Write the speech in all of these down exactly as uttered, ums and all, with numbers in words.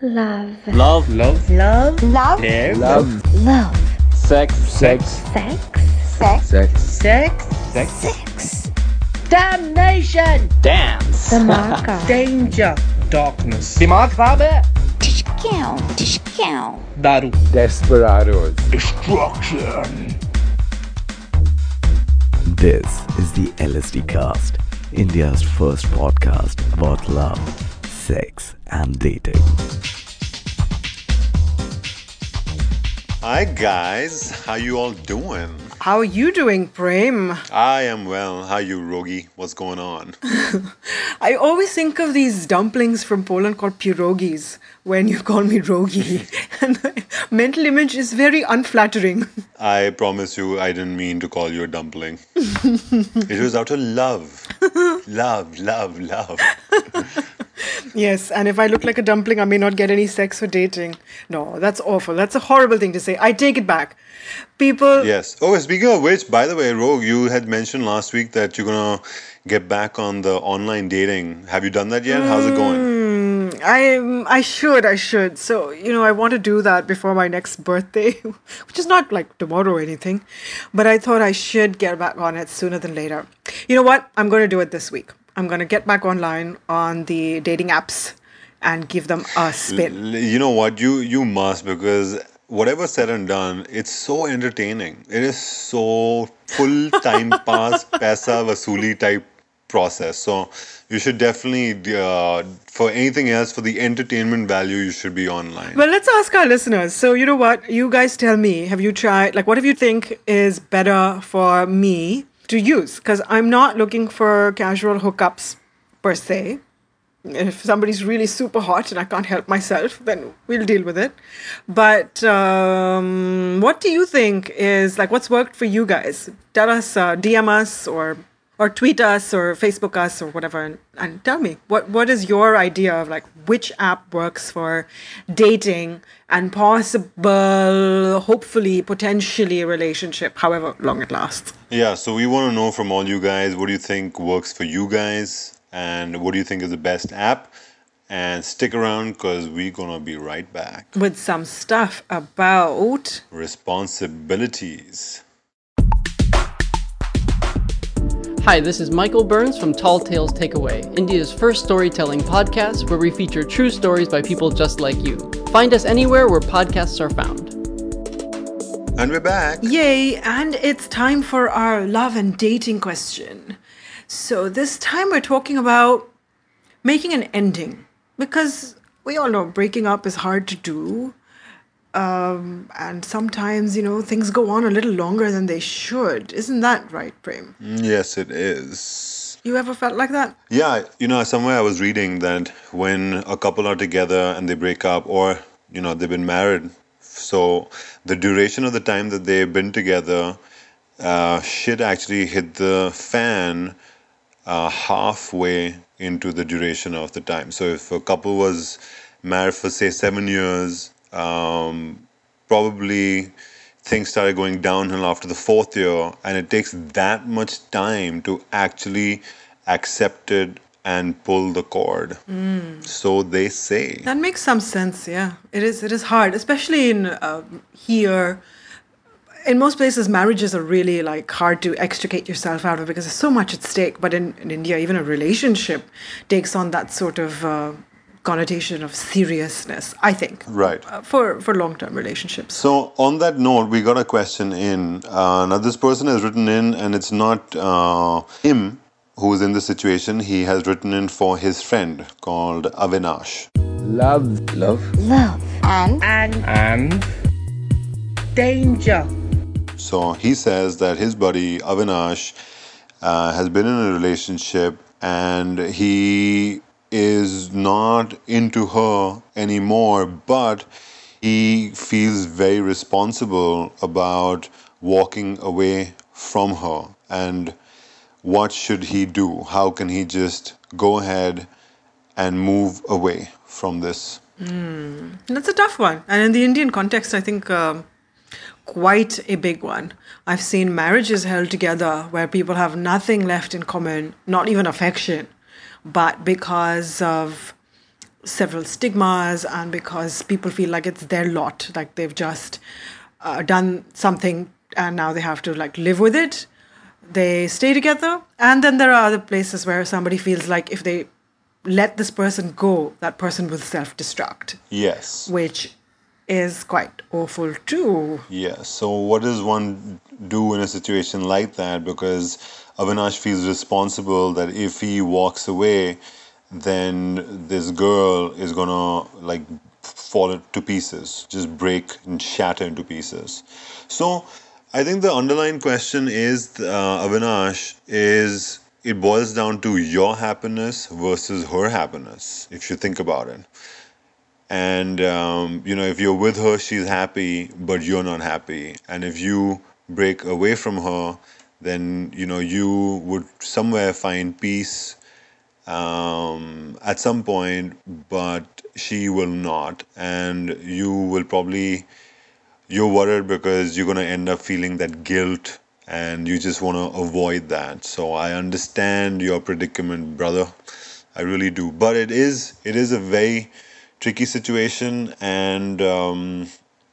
Love. Love. Love. Love. Love. Care. Love. Love. Sex. Sex. Sex. Sex. Sex. Sex. Sex. Sex. Damnation. Dance. Dhamaka. Danger. Darkness. Dimag kharaab hai. Tishkow. Tishkow. Daru. Desperados. Destruction. This is the L S D Cast, India's first podcast about love, sex, and dating. Hi guys, how you all doing? How are you doing, Prem? I am well. How you, Rogi? What's going on? I always think of these dumplings from Poland called pierogis when you call me Rogi. And the mental image is very unflattering. I promise you, I didn't mean to call you a dumpling. It was out of love. Love, love, love. Yes, and if I look like a dumpling, I may not get any sex or dating. No, that's awful. That's a horrible thing to say. I take it back. People... Yes. Oh, speaking of which, by the way, Rogue, you had mentioned last week that you're going to get back on the online dating. Have you done that yet? How's it going? Mm, I I should, I should. So, you know, I want to do that before my next birthday, which is not like tomorrow or anything. But I thought I should get back on it sooner than later. You know what? I'm going to do it this week. I'm going to get back online on the dating apps and give them a spin. You know what? You you must, because whatever said and done, it's so entertaining. It is so full time pass, paisa vasuli type process. So you should definitely, uh, for anything else, for the entertainment value, you should be online. Well, let's ask our listeners. So, you know what? You guys tell me, have you tried, like, what do you think is better for me to use? Because I'm not looking for casual hookups per se. If somebody's really super hot and I can't help myself, then we'll deal with it. But um, what do you think is, like, what's worked for you guys? Tell us, uh, D M us or or tweet us or Facebook us or whatever, and, and tell me, what what is your idea of, like, which app works for dating and possible, hopefully, potentially a relationship, however long it lasts. Yeah, so we want to know from all you guys, what do you think works for you guys? And what do you think is the best app? And stick around, because we're going to be right back. With some stuff about... responsibilities. Hi, this is Michael Burns from Tall Tales Takeaway, India's first storytelling podcast where we feature true stories by people just like you. Find us anywhere where podcasts are found. And we're back. Yay, and it's time for our love and dating question. So this time we're talking about making an ending, because we all know breaking up is hard to do. Um, and sometimes, you know, things go on a little longer than they should. Isn't that right, Prem? Yes, it is. You ever felt like that? Yeah, you know, somewhere I was reading that when a couple are together and they break up, or, you know, they've been married, so the duration of the time that they've been together, uh, shit actually hit the fan uh, halfway into the duration of the time. So if a couple was married for, say, seven years... Um, probably things started going downhill after the fourth year, and it takes that much time to actually accept it and pull the cord. Mm. So they say. That makes some sense, yeah. It is It is hard, especially in uh, here. In most places, marriages are really like hard to extricate yourself out of because there's so much at stake. But in, in India, even a relationship takes on that sort of... Uh, connotation of seriousness, I think. Right. Uh, for, for long-term relationships. So on that note, we got a question in. Uh, now this person has written in, and it's not uh, him who's in this situation. He has written in for his friend called Avinash. Love. Love. Love. And? And. And. Danger. So he says that his buddy Avinash uh, has been in a relationship, and he... is not into her anymore, but he feels very responsible about walking away from her. And what should he do? How can he just go ahead and move away from this? Mm. That's a tough one. And in the Indian context, I think um, quite a big one. I've seen marriages held together where people have nothing left in common, not even affection. But because of several stigmas and because people feel like it's their lot, like they've just uh, done something and now they have to like live with it. They stay together. And then there are other places where somebody feels like if they let this person go, that person will self-destruct. Yes. Which is quite awful too. Yes. So what does one do in a situation like that? Because Avinash feels responsible that if he walks away, then this girl is gonna like fall to pieces, just break and shatter into pieces. So I think the underlying question is, uh, Avinash, is it boils down to your happiness versus her happiness, if you think about it. And, um, you know, if you're with her, she's happy, but you're not happy. And if you break away from her, then, you know, you would somewhere find peace um, at some point, but she will not. And you will probably, you're worried because you're going to end up feeling that guilt and you just want to avoid that. So I understand your predicament, brother. I really do. But it is, it is a very tricky situation, and um,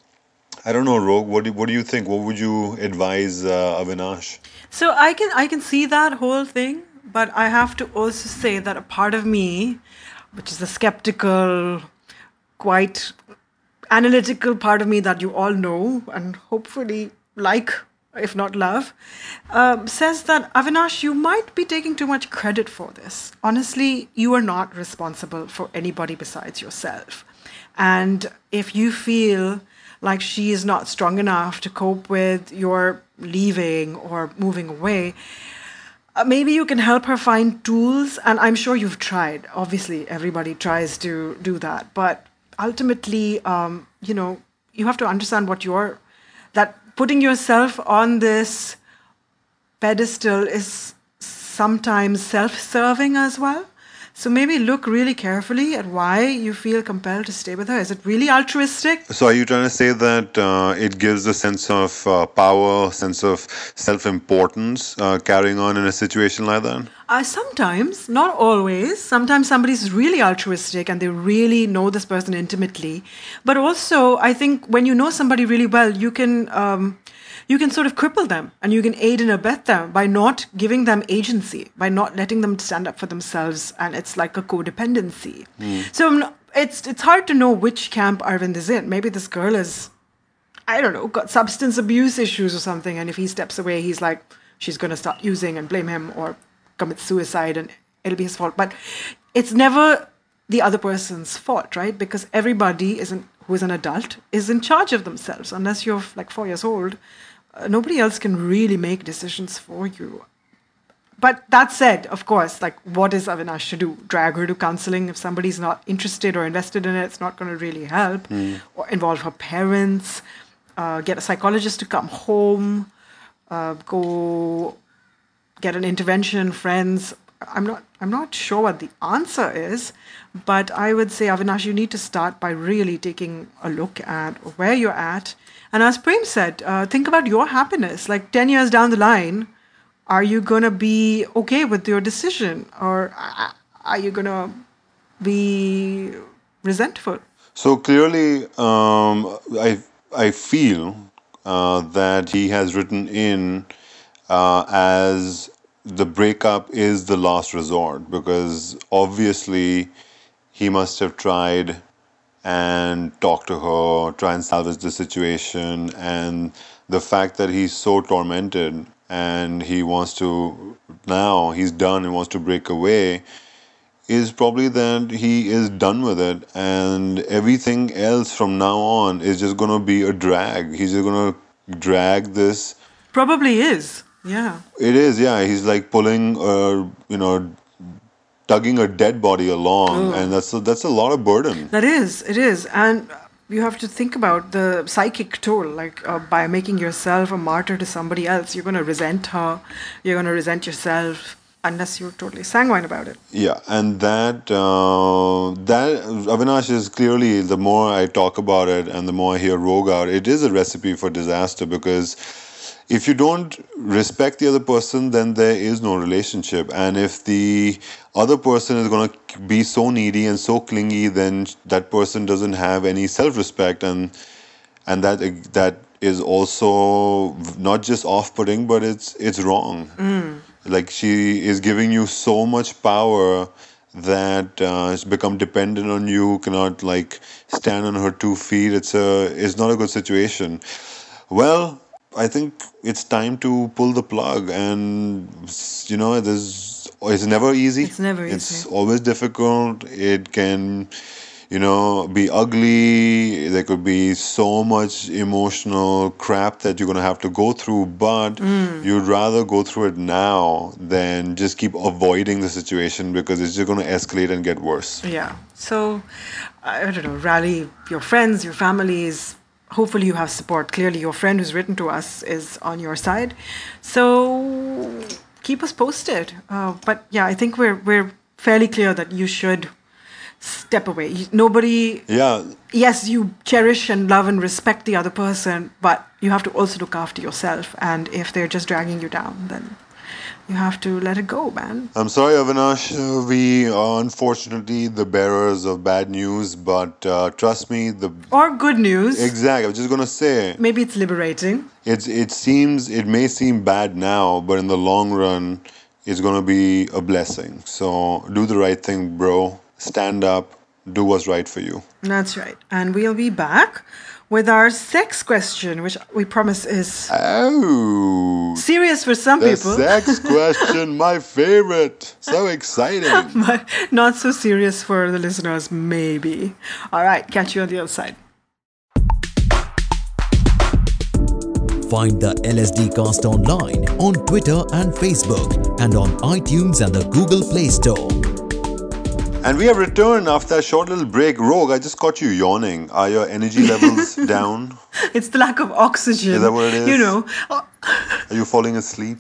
I don't know, Rogue. What do what do you think? What would you advise uh, Avinash? So I can I can see that whole thing, but I have to also say that a part of me, which is the skeptical, quite analytical part of me that you all know and hopefully like, if not love, um, says that, Avinash, you might be taking too much credit for this. Honestly, you are not responsible for anybody besides yourself. And if you feel like she is not strong enough to cope with your leaving or moving away, uh, maybe you can help her find tools. And I'm sure you've tried. Obviously, everybody tries to do that. But ultimately, um, you know, you have to understand what you're, that putting yourself on this pedestal is sometimes self-serving as well. So maybe look really carefully at why you feel compelled to stay with her. Is it really altruistic? So are you trying to say that uh, it gives a sense of uh, power, sense of self-importance uh, carrying on in a situation like that? Uh, sometimes, not always. Sometimes somebody's really altruistic and they really know this person intimately. But also, I think when you know somebody really well, you can um, you can sort of cripple them and you can aid and abet them by not giving them agency, by not letting them stand up for themselves. And it's like a codependency. Mm. So um, it's it's hard to know which camp Arvind is in. Maybe this girl is, I don't know, got substance abuse issues or something. And if he steps away, he's like, she's going to start using and blame him or commit suicide and it'll be his fault. But it's never the other person's fault, right? Because everybody isn't, who is an adult is in charge of themselves. Unless you're like four years old, uh, nobody else can really make decisions for you. But that said, of course, like what is Avinash to do? Drag her to counseling? If somebody's not interested or invested in it, it's not going to really help. Mm. Or involve her parents, uh, get a psychologist to come home, uh, go get an intervention, friends. I'm not I'm not sure what the answer is, but I would say, Avinash, you need to start by really taking a look at where you're at. And as Prem said, uh, think about your happiness. Like ten years down the line, are you going to be okay with your decision? Or are you going to be resentful? So clearly, um, I, I feel uh, that he has written in uh, as the breakup is the last resort, because obviously he must have tried and talked to her, try and salvage the situation, and the fact that he's so tormented and he wants to, now he's done and wants to break away, is probably that he is done with it, and everything else from now on is just going to be a drag. He's just going to drag this. Probably is. Yeah. It is, yeah. He's like pulling, uh, you know, tugging a dead body along, oh. and that's a, that's a lot of burden. That is, it is. And you have to think about the psychic toll, like uh, by making yourself a martyr to somebody else, you're going to resent her, you're going to resent yourself, unless you're totally sanguine about it. Yeah, and that, uh, that Avinash is clearly, the more I talk about it and the more I hear Rogue out, it is a recipe for disaster, because if you don't respect the other person, then there is no relationship. And if the other person is going to be so needy and so clingy, then that person doesn't have any self-respect, and and that that is also not just off-putting, but it's it's wrong. Mm. Like, she is giving you so much power that uh, has become dependent on you, cannot like stand on her two feet. It's a it's not a good situation. Well, I think it's time to pull the plug, and you know, there's it's never easy. It's never easy. It's always difficult. It can, you know, be ugly. There could be so much emotional crap that you're gonna have to go through, but Mm. you'd rather go through it now than just keep avoiding the situation, because it's just gonna escalate and get worse. Yeah. So, I I don't know, rally your friends, your families. Hopefully you have support. Clearly your friend who's written to us is on your side. So, keep us posted. Uh, but yeah, I think we're we're fairly clear that you should step away. You- Nobody, Yeah, yes, you cherish and love and respect the other person, but you have to also look after yourself. And if they're just dragging you down, then you have to let it go, man. I'm sorry, Avinash. Uh, We are unfortunately the bearers of bad news, but uh, trust me, the Or good news. exactly. I was just gonna say, Maybe it's liberating. it's it seems it may seem bad now, but in the long run, it's gonna be a blessing. So do the right thing, bro. Stand up. Do what's right for you. That's right. And we'll be back with our sex question, which we promise is Oh, serious for some the people, sex question, my favorite. So exciting. but not so serious for the listeners, maybe. All right, catch you on the other side. Find the L S D Cast online on Twitter and Facebook, and on iTunes and the Google Play Store. And we have returned after a short little break. Rogue, I just caught you yawning. Are your energy levels down? It's the lack of oxygen. Is that what it is? You know. Uh, Are you falling asleep?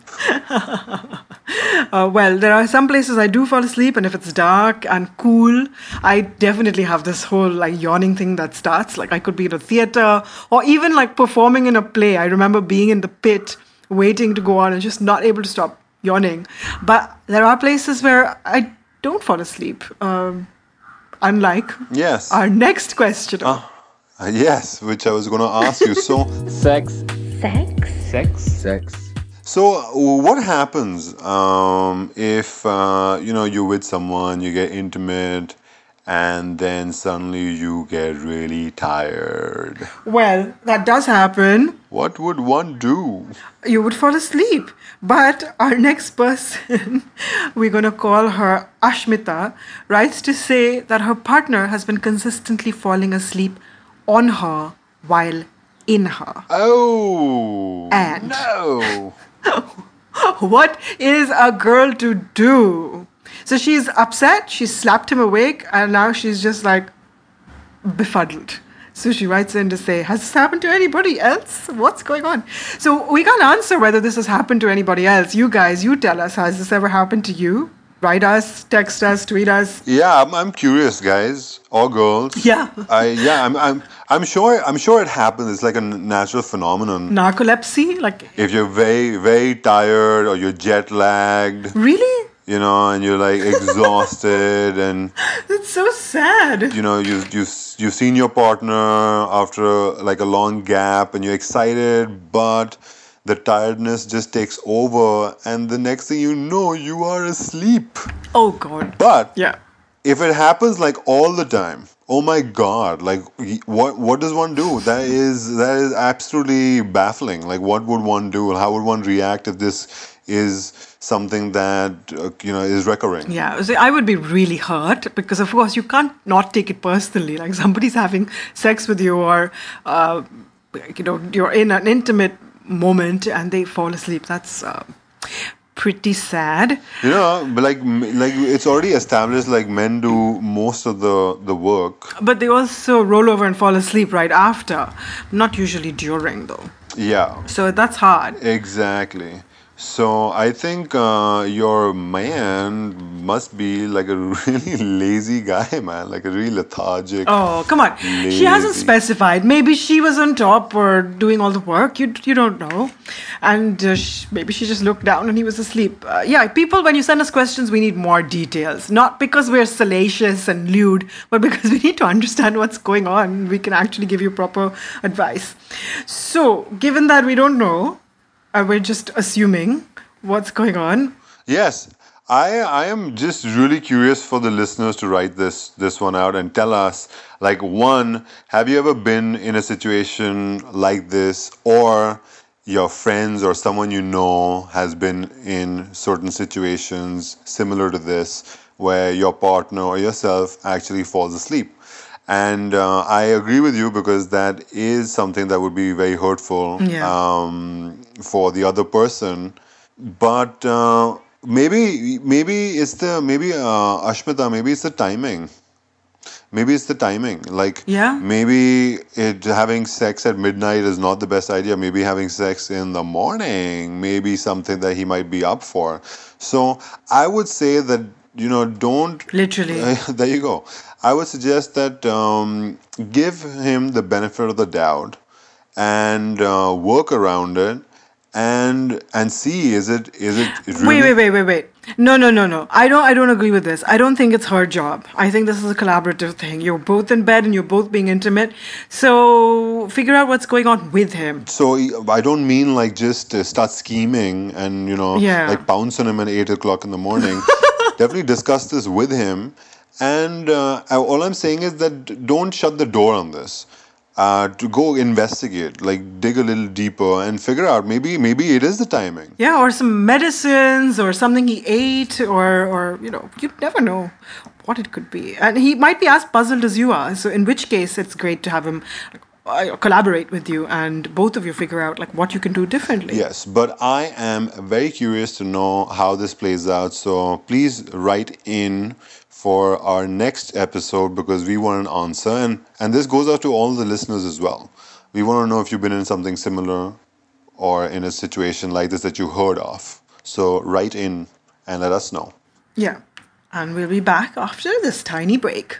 Uh, well, there are some places I do fall asleep, and if it's dark and cool, I definitely have this whole like yawning thing that starts. Like I could be in a theater or even like performing in a play. I remember being in the pit, waiting to go on, and just not able to stop yawning. But there are places where I don't fall asleep. Um, unlike Yes. our next question. Uh, yes, which I was going to ask you. So, Sex. Sex? Sex? Sex. so uh, what happens um, if uh, you know you're with someone, you get intimate, and then suddenly you get really tired? Well, that does happen. What would one do? You would fall asleep. But our next person, we're going to call her Ashmita, writes to say that her partner has been consistently falling asleep on her while in her. Oh, And- no. What is a girl to do? So she's upset, she slapped him awake, and now she's just like befuddled. So she writes in to say, has this happened to anybody else? What's going on? So we can't answer whether this has happened to anybody else. You guys, you tell us, has this ever happened to you? Write us, text us, tweet us. Yeah, I'm, I'm curious, guys or girls. Yeah. I yeah, I'm I'm I'm sure I'm sure it happens. It's like a n- natural phenomenon. Narcolepsy? Like, If you're very very tired or you're jet lagged, really? you know, and you're like exhausted, and That's so sad. you know you you you've seen your partner after like a long gap, and you're excited, but the tiredness just takes over, and the next thing you know, you are asleep. Oh, God. But Yeah. if it happens like all the time, oh my God, like y- what what does one do? That is that is absolutely baffling. Like, what would one do? How would one react if this is something that uh, you know is recurring? Yeah, so I would be really hurt because, of course, you can't not take it personally. Like somebody's having sex with you, or uh, you know, you're in an intimate moment and they fall asleep. That's uh, pretty sad. You know, but like m- like it's already established. Like, men do most of the the work. But they also roll over and fall asleep right after. Not usually during, though. Yeah, So that's hard. exactly. So I think uh, your man must be like a really lazy guy, man. Like a really lethargic. Oh, come on. She hasn't lazy- specified. Maybe she was on top or doing all the work. You you don't know. And uh, sh- maybe she just looked down and he was asleep. Uh, yeah, people, when you send us questions, we need more details. Not because we're salacious and lewd, but because we need to understand what's going on. We can actually give you proper advice. So, given that we don't know, uh, we're just assuming what's going on. Yes, I I am just really curious for the listeners to write this this one out and tell us, like, one, have you ever been in a situation like this, or your friends or someone you know has been in certain situations similar to this where your partner or yourself actually falls asleep. And uh, I agree with you because that is something that would be very hurtful Yeah. um, for the other person. But uh, maybe maybe it's the maybe uh, Ashmita, maybe it's the timing. Maybe it's the timing. Like Yeah. maybe it having sex at midnight is not the best idea. Maybe having sex in the morning, maybe something that he might be up for. So I would say that, you know, don't Literally. there you go. I would suggest that um, give him the benefit of the doubt and uh, work around it and and see is it is it really Wait, wait, wait, wait, wait. No, no, no, no. I don't I don't agree with this. I don't think it's her job. I think this is a collaborative thing. You're both in bed and you're both being intimate. So figure out what's going on with him. So I don't mean like just uh, start scheming and, you know, Yeah. like pounce on him at eight o'clock in the morning. Definitely discuss this with him. And uh, all I'm saying is that don't shut the door on this. Uh, to go investigate, like dig a little deeper and figure out maybe maybe it is the timing. Yeah, or some medicines or something he ate or or you know, you never know what it could be. And he might be as puzzled as you are. So in which case it's great to have him uh, collaborate with you and both of you figure out like what you can do differently. Yes, but I am very curious to know how this plays out. So please write in for our next episode because we want an answer. And, and this goes out to all the listeners as well. We want to know if you've been in something similar or in a situation like this that you heard of. So write in and let us know. Yeah. And we'll be back after this tiny break.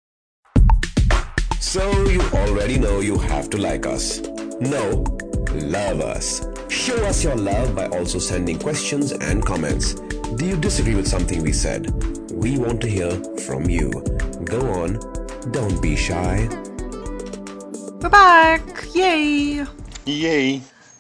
So you already know you have to like us. No, love us. Show us your love by also sending questions and comments. Do you disagree with something we said? We want to hear from you. Go on, don't be shy. We're back. Yay. Yay.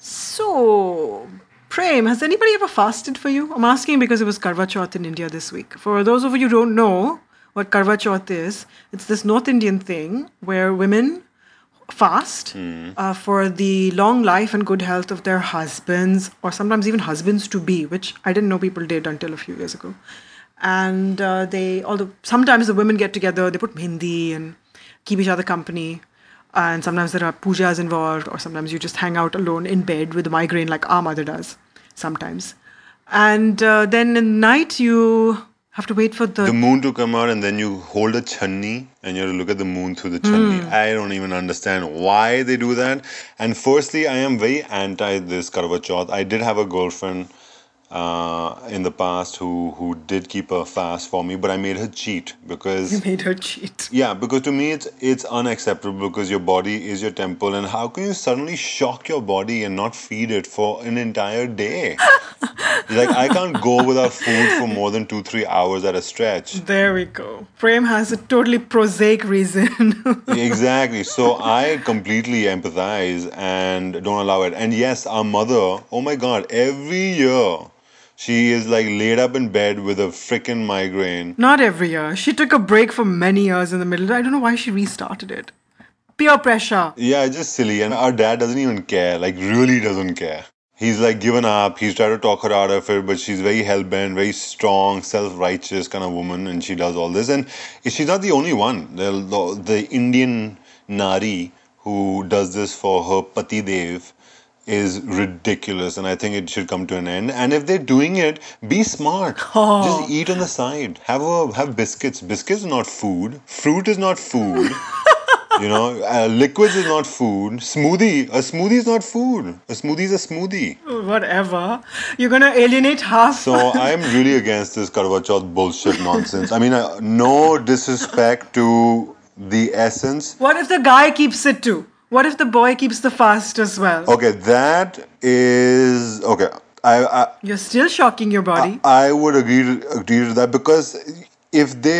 So, Prem, has anybody ever fasted for you? I'm asking because it was Karva Chauth in India this week. For those of you who don't know what Karva Chauth is, it's this North Indian thing where women fast uh, for the long life and good health of their husbands or sometimes even husbands to be, which I didn't know people did until a few years ago. And uh, they, although sometimes the women get together, they put mehndi and keep each other company. And sometimes there are pujas involved, or sometimes you just hang out alone in bed with a migraine like our mother does sometimes. And uh, then in the night, you have to wait for the... The moon to come out and then you hold a chunni and you have to look at the moon through the chunni. I don't even understand why they do that. And firstly, I am very anti this Karva Chauth. I did have a girlfriend uh, in the past who, who did keep a fast for me, but I made her cheat because... You made her cheat. Yeah, because to me it's it's unacceptable because your body is your temple and how can you suddenly shock your body and not feed it for an entire day? Like I can't go without food for more than two, three hours at a stretch. There we go. Prem has a totally prosaic reason. Exactly. So I completely empathize and don't allow it. And yes, our mother, oh my God, every year she is like laid up in bed with a freaking migraine. Not every year. She took a break for many years in the middle. I don't know why she restarted it. Peer pressure. Yeah, it's just silly. And our dad doesn't even care, like really doesn't care. He's like given up. He's tried to talk her out of it, but she's very hell-bent, very strong, self-righteous kind of woman, and she does all this. And she's not the only one. The, the, the Indian Nari who does this for her Pati Dev is ridiculous, and I think it should come to an end. And if they're doing it, be smart. Oh. Just eat on the side. Have a have biscuits. Biscuits are not food. Fruit is not food. You know, uh, liquids is not food. Smoothie, a smoothie is not food. A smoothie is a smoothie. Whatever. You're going to alienate half. So I am really against this Karwa Chauth bullshit nonsense. I mean, uh, no disrespect to the essence. What if the guy keeps it too? What if the boy keeps the fast as well? Okay, that is... Okay, I... I You're still shocking your body. I, I would agree to, agree to that because if they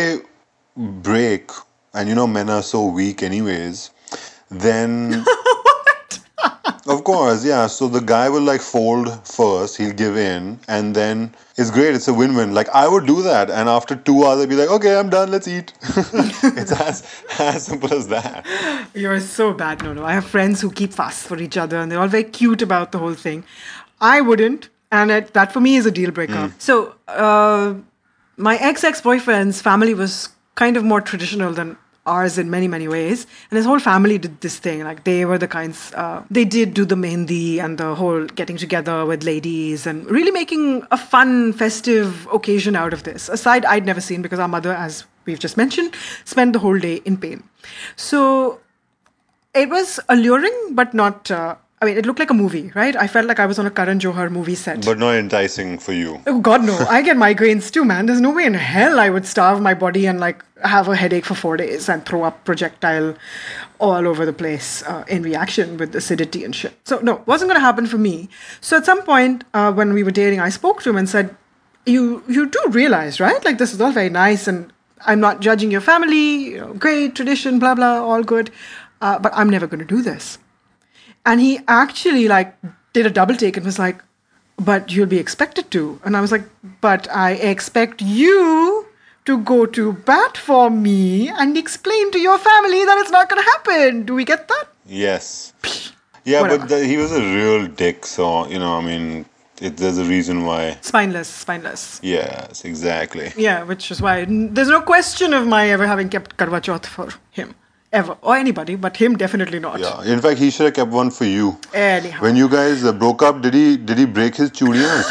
break, and you know men are so weak anyways, then... What? Of course, yeah. So the guy will like fold first, he'll give in, and then it's great, it's a win-win. Like I would do that, and after two hours I'd be like, okay, I'm done, let's eat. It's as, as simple as that. You're so bad, no, no. I have friends who keep fast for each other and they're all very cute about the whole thing. I wouldn't, and it, that for me is a deal breaker. Mm. So, uh, my ex-ex-boyfriend's family was kind of more traditional than ours in many, many ways. And his whole family did this thing. Like, they were the kinds, uh, they did do the mehndi and the whole getting together with ladies and really making a fun, festive occasion out of this. A side I'd never seen because our mother, as we've just mentioned, spent the whole day in pain. So it was alluring, but not... Uh, I mean, it looked like a movie, right? I felt like I was on a Karan Johar movie set. But not enticing for you. Oh, God, no. I get migraines too, man. There's no way in hell I would starve my body and, like, have a headache for four days and throw up projectile all over the place uh, in reaction with acidity and shit. So, no, wasn't going to happen for me. So, at some point uh, when we were dating, I spoke to him and said, you, you do realize, right? Like, this is all very nice and I'm not judging your family, you know, great, tradition, blah, blah, all good. Uh, but I'm never going to do this. And he actually like did a double take and was like, but you'll be expected to. And I was like, but I expect you to go to bat for me and explain to your family that it's not going to happen. Do we get that? Yes. Yeah, Whatever. but the, he was a real dick. So, you know, I mean, it, there's a reason why. Spineless, spineless. Yes, exactly. Yeah, which is why there's no question of my ever having kept Karwa Chauth for him. Ever. Or anybody, but him definitely not. Yeah. In fact, he should have kept one for you. Anyhow. When you guys uh, broke up, did he did he break his chudiyas?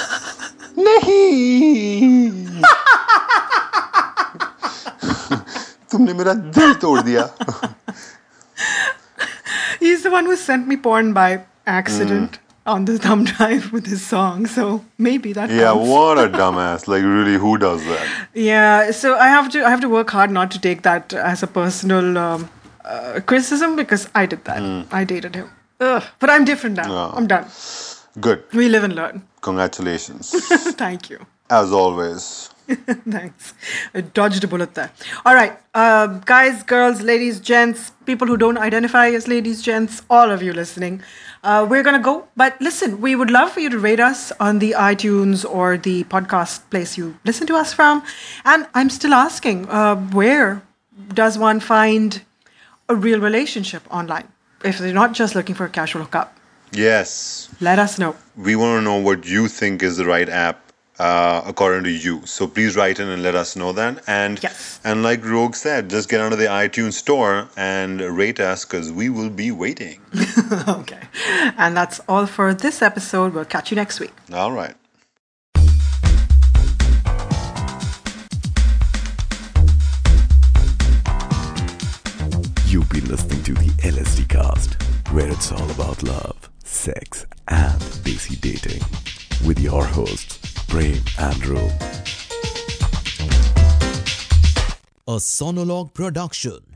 Nahi. Tumne mera dil tod diya. He's the one who sent me porn by accident mm. on the thumb drive with his song. So maybe that Yeah, counts. What a dumbass. Like really, who does that? Yeah, so I have to I have to work hard not to take that as a personal um, uh, criticism because I did that. Mm. I dated him. Ugh. But I'm different now. No. I'm done. Good. We live and learn. Congratulations. Thank you. As always. Thanks. I dodged a bullet there. All right. Uh, guys, girls, ladies, gents, people who don't identify as ladies, gents, all of you listening. Uh, we're going to go. But listen, we would love for you to rate us on the iTunes or the podcast place you listen to us from. And I'm still asking, uh, where does one find a real relationship online? If they're not just looking for a casual hookup. Yes. Let us know. We want to know what you think is the right app uh, according to you. So please write in and let us know that. And, yes. and like Rogue said, just get onto the iTunes store and rate us because we will be waiting. Okay. And that's all for this episode. We'll catch you next week. All right. You've been listening to the L S D Cast, where it's all about love, sex, and desi dating. With your hosts, Prem and Rogue. A Sonologue production.